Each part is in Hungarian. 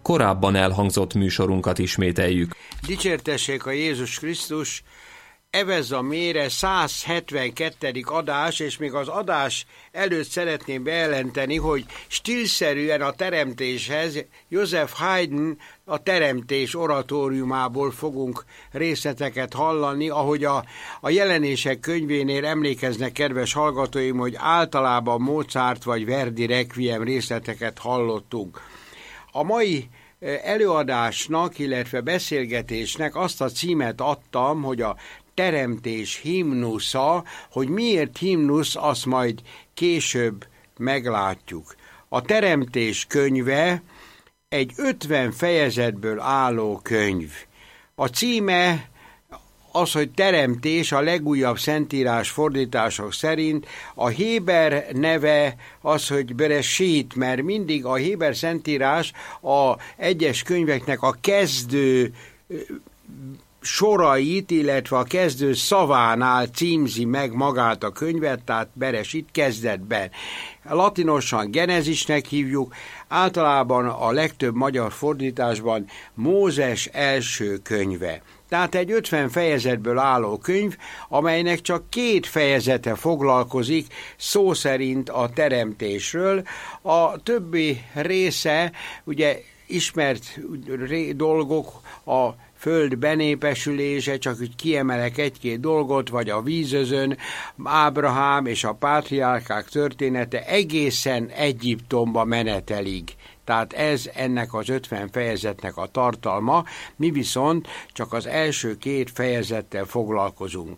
korábban elhangzott műsorunkat ismételjük. Dicsértessék a Jézus Krisztus! Evez a mére 172. adás, és még az adás előtt szeretném bejelenteni, hogy stílszerűen a teremtéshez Joseph Haydn a teremtés oratóriumából fogunk részleteket hallani, ahogy a jelenések könyvénél emlékeznek, kedves hallgatóim, hogy általában Mozart vagy Verdi Requiem részleteket hallottunk. A mai előadásnak, illetve beszélgetésnek azt a címet adtam, hogy a teremtés himnusza, hogy miért himnusz, azt majd később meglátjuk. A teremtés könyve egy 50 fejezetből álló könyv. A címe az, hogy teremtés, a legújabb szentírás fordítások szerint, a héber neve az, hogy Bereshit, mert mindig a héber szentírás a egyes könyveknek a kezdő sorait, illetve a kezdő szavánál címzi meg magát a könyvet, tehát Bereshit kezdetben. Latinosan Genezisnek hívjuk, általában a legtöbb magyar fordításban Mózes első könyve. Tehát egy 50 fejezetből álló könyv, amelynek csak 2 fejezete foglalkozik szó szerint a teremtésről. A többi része, ugye ismert dolgok, a föld benépesülése, csak úgy kiemelek 1-2 dolgot, vagy a vízözön, Ábrahám és a pátriárkák története egészen Egyiptomba menetelig. Tehát ez ennek az 50 fejezetnek a tartalma, mi viszont csak az első 2 fejezettel foglalkozunk.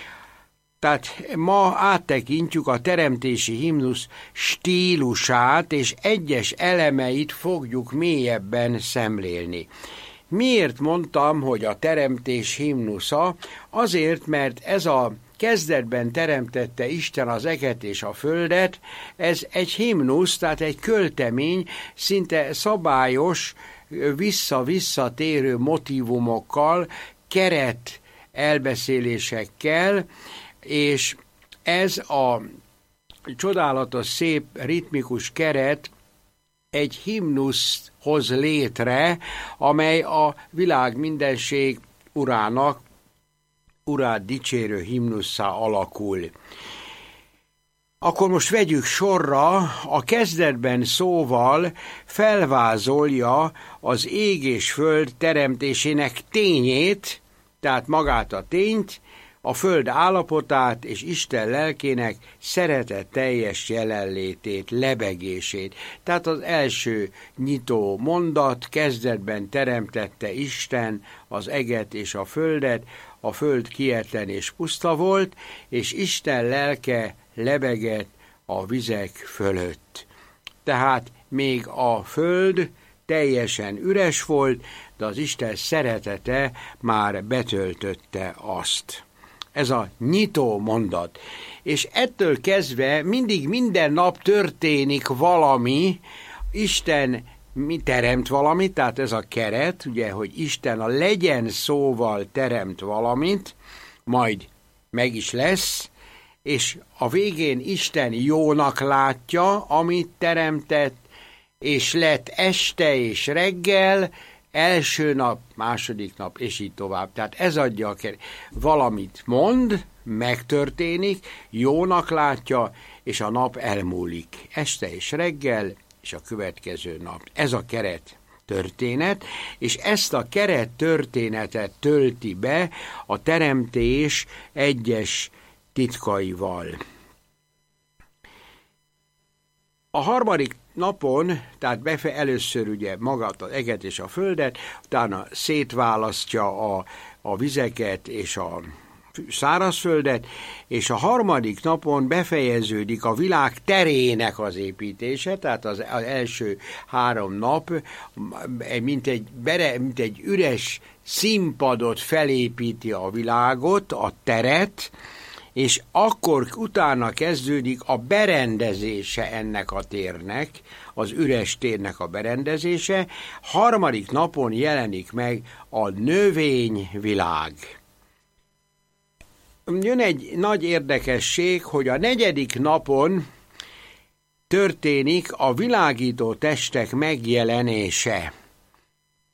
Tehát ma áttekintjük a teremtési himnusz stílusát, és egyes elemeit fogjuk mélyebben szemlélni. Miért mondtam, hogy a teremtés himnusza? Azért, mert ez a kezdetben teremtette Isten az eget és a földet, ez egy himnusz, tehát egy költemény, szinte szabályos, vissza-visszatérő motívumokkal, keret elbeszélésekkel, és ez a csodálatos, szép, ritmikus keret egy himnuszt hoz létre, amely a világ mindenség urának, urát dicsérő himnusszá alakul. Akkor most vegyük sorra, a kezdetben szóval felvázolja az ég és föld teremtésének tényét, tehát magát a tényt, a föld állapotát és Isten lelkének szeretetteljes jelenlétét, lebegését. Tehát az első nyitó mondat, kezdetben teremtette Isten az eget és a földet, a föld kietlen és puszta volt, és Isten lelke lebegett a vizek fölött. Tehát még a föld teljesen üres volt, de az Isten szeretete már betöltötte azt. Ez a nyitó mondat. És ettől kezdve mindig minden nap történik valami, Isten teremt valamit, tehát ez a keret, ugye, hogy Isten a legyen szóval teremt valamit, majd meg is lesz, és a végén Isten jónak látja, amit teremtett, és lett este és reggel, első nap, második nap, és így tovább. Tehát ez adja a keret. Valamit mond, megtörténik, jónak látja, és a nap elmúlik. Este és reggel, és a következő nap. Ez a keret történet, és ezt a keret történetet tölti be a teremtés egyes titkaival. A harmadik napon, tehát először ugye magát az eget és a földet, utána szétválasztja a vizeket és a szárazföldet, és a harmadik napon befejeződik a világ terének az építése, tehát az első 3 nap, mint egy üres színpadot felépíti a világot, a teret, és akkor utána kezdődik a berendezése ennek a térnek, az üres térnek a berendezése. Harmadik napon jelenik meg a növényvilág. Jön egy nagy érdekesség, hogy a 4. napon történik a világító testek megjelenése.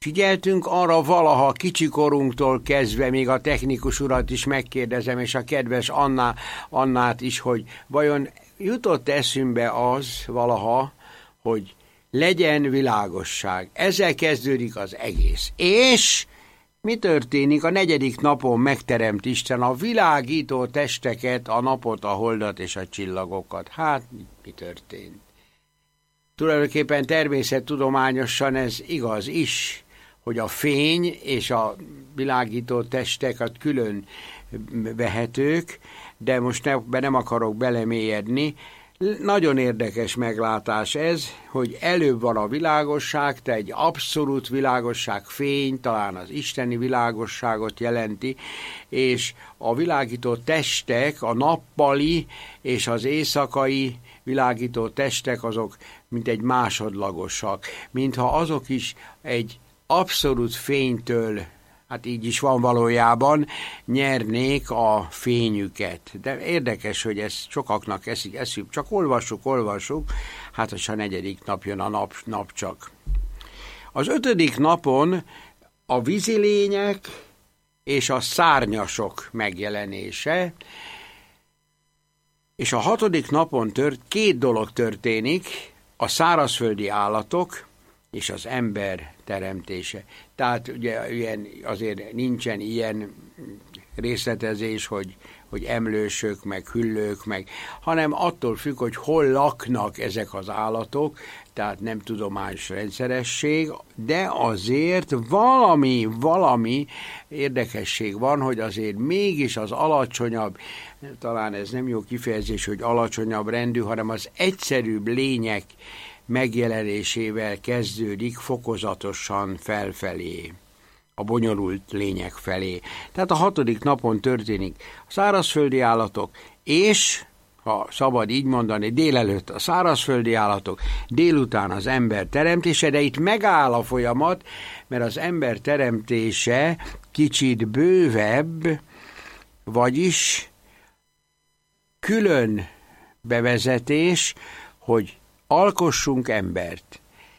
Figyeltünk arra valaha kicsikorunktól kezdve, még a technikus urat is megkérdezem, és a kedves Annát is, hogy vajon jutott eszünkbe az valaha, hogy legyen világosság. Ezzel kezdődik az egész. És mi történik? A 4. napon megteremt Isten a világító testeket, a napot, a holdat és a csillagokat. Hát, mi történt? Tulajdonképpen természettudományosan ez igaz is, hogy a fény és a világító testeket külön vehetők, de most nem akarok belemélyedni. Nagyon érdekes meglátás ez, hogy előbb van a világosság, te egy abszolút világosság, fény, talán az isteni világosságot jelenti, és a világító testek, a nappali és az éjszakai világító testek azok mint egy másodlagosak, mintha azok is egy abszolút fénytől, hát így is van valójában, nyernék a fényüket. De érdekes, hogy ez sokaknak eszük, csak olvassuk, hát és a 4. nap jön a nap csak. Az 5. napon a vízilények és a szárnyasok megjelenése, és a 6. napon 2 dolog történik, a szárazföldi állatok és az ember teremtése. Tehát ugye azért nincsen ilyen részletezés, hogy emlősök, meg hüllők, hanem attól függ, hogy hol laknak ezek az állatok, tehát nem tudományos rendszeresség, de azért valami érdekesség van, hogy azért mégis az alacsonyabb, talán ez nem jó kifejezés, hogy alacsonyabb rendű, hanem az egyszerűbb lények megjelenésével kezdődik fokozatosan felfelé, a bonyolult lények felé. Tehát a 6. napon történik a szárazföldi állatok, és, ha szabad így mondani, délelőtt a szárazföldi állatok, délután az ember teremtése, de itt megáll a folyamat, mert az ember teremtése kicsit bővebb, vagyis külön bevezetés, hogy alkossunk embert.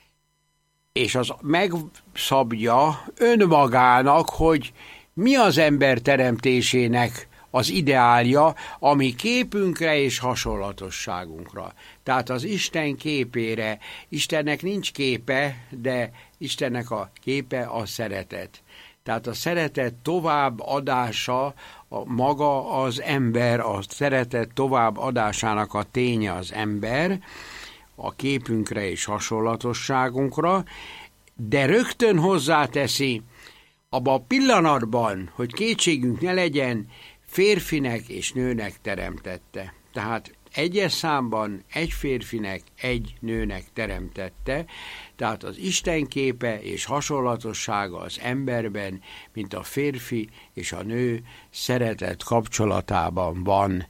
És az megszabja önmagának, hogy mi az ember teremtésének az ideálja, ami képünkre és hasonlatosságunkra. Tehát az Isten képére, Istennek nincs képe, de Istennek a képe a szeretet. Tehát a szeretet továbbadása, a maga az ember, a szeretet továbbadásának a ténye az ember, a képünkre és hasonlatosságunkra, de rögtön hozzáteszi, abban a pillanatban, hogy kétségünk ne legyen, férfinek és nőnek teremtette. Tehát egyes számban egy férfinek, egy nőnek teremtette, tehát az Isten képe és hasonlatossága az emberben, mint a férfi és a nő szeretet kapcsolatában van.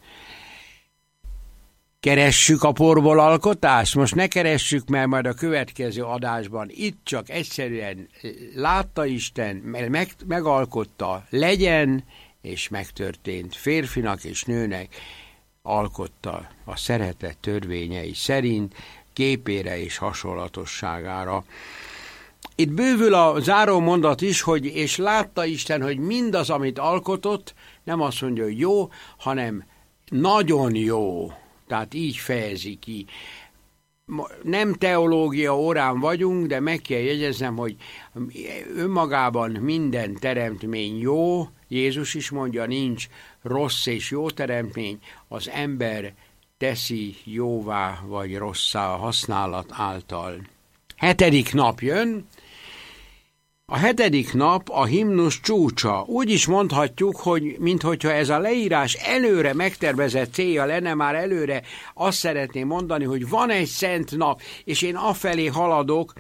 Keressük a porból alkotást? Most ne keressük, mert majd a következő adásban itt csak egyszerűen látta Isten, megalkotta, legyen, és megtörtént. Férfinak és nőnek alkotta a szeretet törvényei szerint, képére és hasonlatosságára. Itt bővül a záró mondat is, hogy és látta Isten, hogy mindaz, amit alkotott, nem azt mondja, hogy jó, hanem nagyon jó. Tehát így fejezi ki. Nem teológia órán vagyunk, de meg kell jegyeznem, hogy önmagában minden teremtmény jó. Jézus is mondja, nincs rossz és jó teremtmény, az ember teszi jóvá vagy rosszá a használat által. 7. nap jön. A 7. nap a himnusz csúcsa. Úgy is mondhatjuk, hogy minthogyha ez a leírás előre megtervezett célja lenne, már előre azt szeretném mondani, hogy van egy szent nap, és én afelé haladok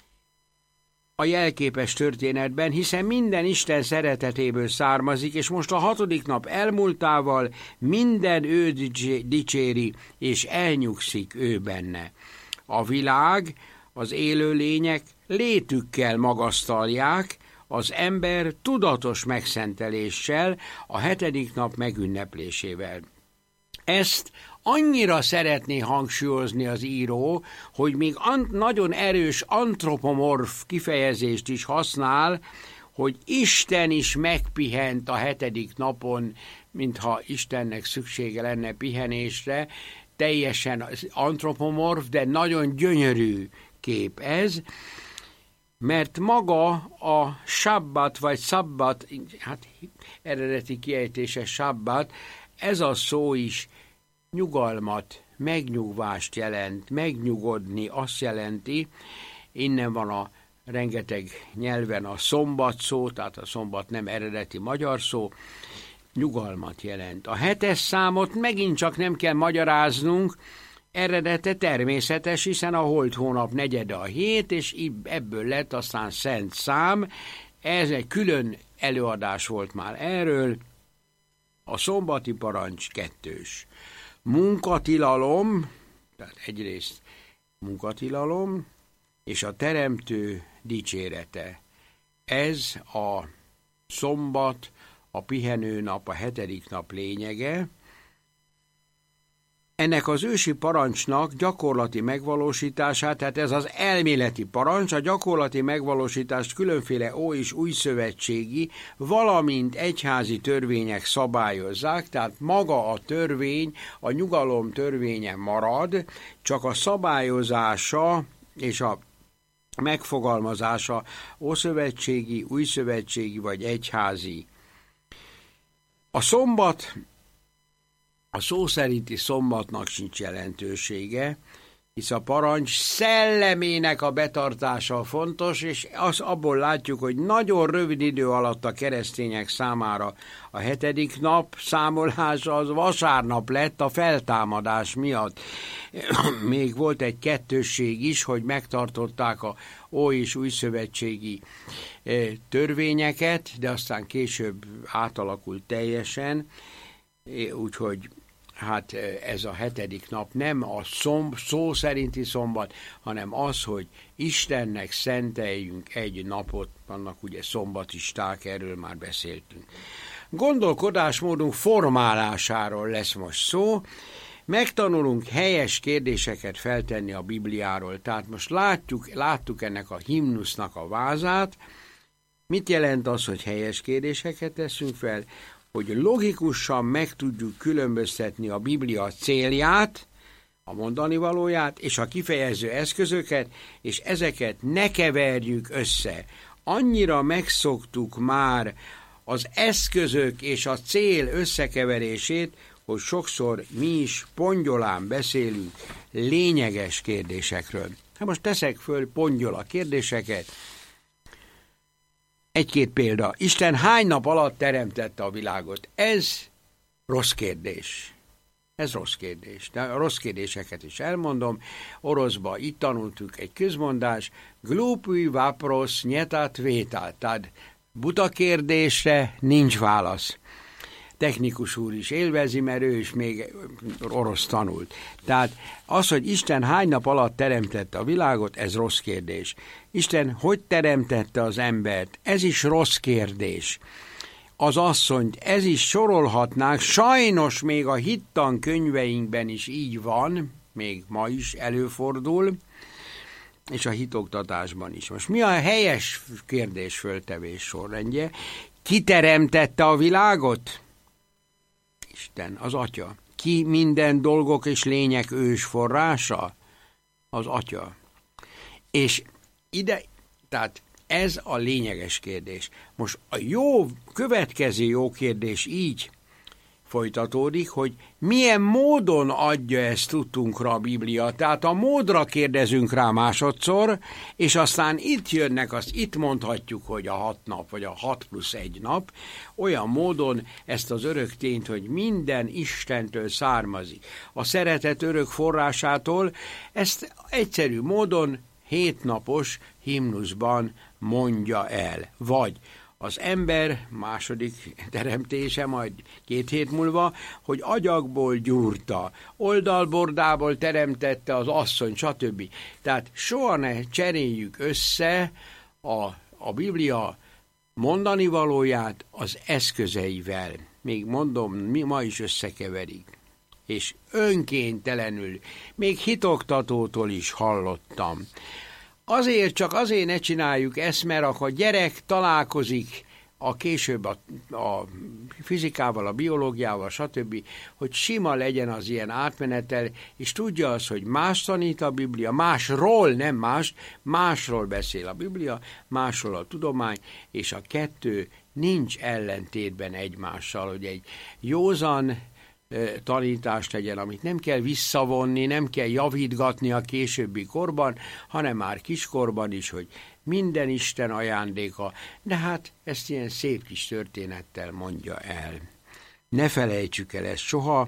a jelképes történetben, hiszen minden Isten szeretetéből származik, és most a 6. nap elmúltával minden ő dicséri, és elnyugszik ő benne. A világ, az élőlények létükkel magasztalják, az ember tudatos megszenteléssel, a 7. nap megünneplésével. Ezt annyira szeretné hangsúlyozni az író, hogy még nagyon erős antropomorf kifejezést is használ, hogy Isten is megpihent a 7. napon, mintha Istennek szüksége lenne pihenésre, teljesen antropomorf, de nagyon gyönyörű kép ez, mert maga a sabbat vagy szabbat, hát eredeti kiejtése sabbat, ez a szó is nyugalmat, megnyugvást jelent, megnyugodni azt jelenti, innen van a rengeteg nyelven a szombat szó, tehát a szombat nem eredeti magyar szó, nyugalmat jelent. A 7. számot megint csak nem kell magyaráznunk, eredete természetes, hiszen a holt hónap negyede a 7, és ebből lett aztán szent szám. Ez egy külön előadás volt már erről. A szombati parancs 2. Munkatilalom, tehát egyrészt munkatilalom, és a teremtő dicsérete. Ez a szombat, a pihenőnap, a 7. nap lényege. Ennek az ősi parancsnak gyakorlati megvalósítását, tehát ez az elméleti parancs, a gyakorlati megvalósítást különféle és újszövetségi, valamint egyházi törvények szabályozzák, tehát maga a törvény, a nyugalom törvénye marad, csak a szabályozása és a megfogalmazása ószövetségi, újszövetségi vagy egyházi. A szombat, a szó szerinti szombatnak sincs jelentősége, hisz a parancs szellemének a betartása fontos, és abból látjuk, hogy nagyon rövid idő alatt a keresztények számára a 7. nap számolása az vasárnap lett a feltámadás miatt. Még volt egy kettősség is, hogy megtartották a és újszövetségi törvényeket, de aztán később átalakult teljesen, úgyhogy hát ez a 7. nap nem a szó szerinti szombat, hanem az, hogy Istennek szenteljünk egy napot, annak ugye szombatisták, erről már beszéltünk. Gondolkodásmódunk formálásáról lesz most szó, megtanulunk helyes kérdéseket feltenni a Bibliáról, tehát most láttuk ennek a himnusznak a vázát. Mit jelent az, hogy helyes kérdéseket teszünk fel? Hogy logikusan meg tudjuk különböztetni a Biblia célját, a mondani valóját, és a kifejező eszközöket, és ezeket ne keverjük össze. Annyira megszoktuk már az eszközök és a cél összekeverését, hogy sokszor mi is pongyolán beszélünk lényeges kérdésekről. Hát most teszek föl pongyola kérdéseket. Egy-két példa. Isten hány nap alatt teremtette a világot? Ez rossz kérdés. Ez rossz kérdés. De a rossz kérdéseket is elmondom. Oroszba itt tanultuk egy közmondás. Glupui vapros nyetat vétát. Tehát buta kérdésre nincs válasz. Technikus úr is élvezi, mert ő is még orosz tanult. Tehát az, hogy Isten hány nap alatt teremtette a világot, ez rossz kérdés. Isten hogy teremtette az embert? Ez is rossz kérdés. Az asszonyt, ez is sorolhatnánk, sajnos még a hittan könyveinkben is így van, még ma is előfordul, és a hitoktatásban is. Most mi a helyes kérdés föltevés sorrendje? Ki teremtette a világot? Isten, az Atya. Ki minden dolgok és lények ős forrása? Az Atya. És tehát ez a lényeges kérdés. Most a következő jó kérdés így folytatódik, hogy milyen módon adja ezt tudtunkra a Biblia. Tehát a módra kérdezünk rá másodszor, és aztán itt mondhatjuk, hogy a 6 nap, vagy a 6+1 nap, olyan módon ezt az örök tényt, hogy minden Istentől származik. A szeretet örök forrásától ezt egyszerű módon 7 napos himnuszban mondja el. Vagy az ember második teremtése, majd 2 hét múlva, hogy agyagból gyúrta, oldalbordából teremtette az asszony, stb. Tehát soha ne cseréljük össze a Biblia mondani valóját az eszközeivel. Még mondom, mi ma is összekeverik. és önkéntelenül, még hitoktatótól is hallottam. Azért ne csináljuk ezt, mert akkor a gyerek találkozik később a fizikával, a biológiával, stb., hogy sima legyen az ilyen átmenetel, és tudja az, hogy más tanít a Biblia, másról beszél a Biblia, másról a tudomány, és a kettő nincs ellentétben egymással, hogy egy józan tanítást legyen, amit nem kell visszavonni, nem kell javítgatni a későbbi korban, hanem már kiskorban is, hogy minden Isten ajándéka, de hát ezt ilyen szép kis történettel mondja el. Ne felejtsük el ezt soha.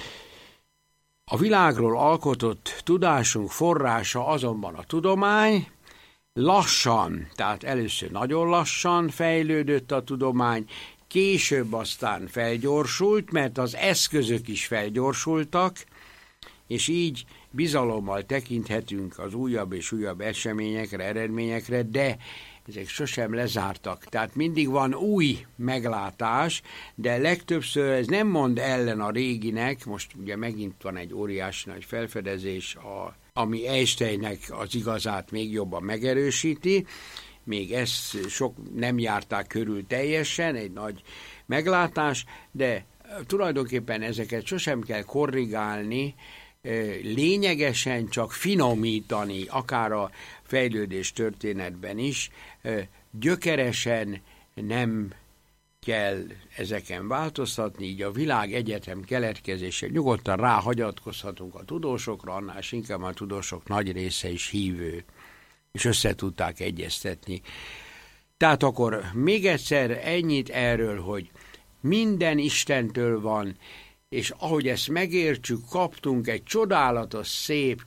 A világról alkotott tudásunk forrása azonban a tudomány. Lassan, tehát először nagyon lassan fejlődött a tudomány, később aztán felgyorsult, mert az eszközök is felgyorsultak, és így bizalommal tekinthetünk az újabb és újabb eseményekre, eredményekre, de ezek sosem lezártak. Tehát mindig van új meglátás, de legtöbbször ez nem mond ellen a réginek. Most ugye megint van egy óriási nagy felfedezés, ami Einsteinnek az igazát még jobban megerősíti. Még ezt sok nem járták körül teljesen, egy nagy meglátás, de tulajdonképpen ezeket sosem kell korrigálni, lényegesen csak finomítani, akár a fejlődés történetben is, gyökeresen nem kell ezeken változtatni, így a világegyetem keletkezése, nyugodtan ráhagyatkozhatunk a tudósokra, annál inkább a tudósok nagy része is hívő, és össze tudták egyeztetni. Tehát akkor még egyszer ennyit erről, hogy minden Istentől van, és ahogy ezt megértsük, kaptunk egy csodálatos, szép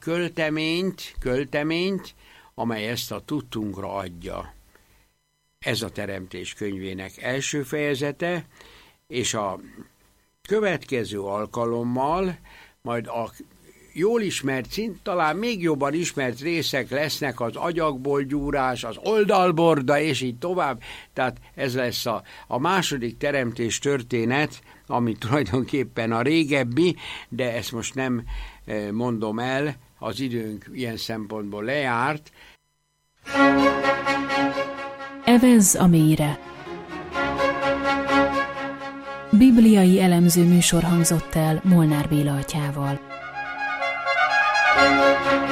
költeményt, amely ezt a tudtunkra adja. Ez a Teremtés könyvének első fejezete, és a következő alkalommal majd a jól ismert, talán még jobban ismert részek lesznek, az agyagból gyúrás, az oldalborda, és így tovább. Tehát ez lesz a második teremtés történet, ami tulajdonképpen a régebbi, de ezt most nem mondom el, az időnk ilyen szempontból lejárt. Evezz a mélyre. Bibliai elemző műsor hangzott el Molnár Béla atyával.